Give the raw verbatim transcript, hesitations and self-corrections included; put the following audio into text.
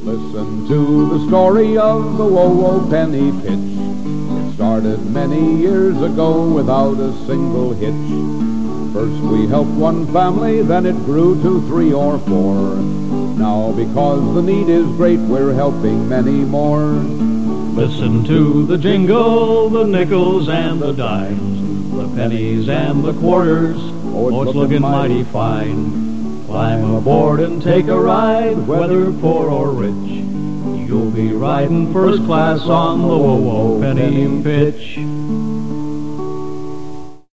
Listen to the story of the Whoa-Whoa Penny Pitch. It started many years ago without a single hitch. First we helped one family, then it grew to three or four. Now because the need is great, we're helping many more. Listen to the jingle, the nickels and the dimes, the pennies and the quarters, oh, it's looking mighty fine. Climb aboard and take a ride, whether poor or rich. You'll be riding first class on the Whoa-Whoa Penny Pitch.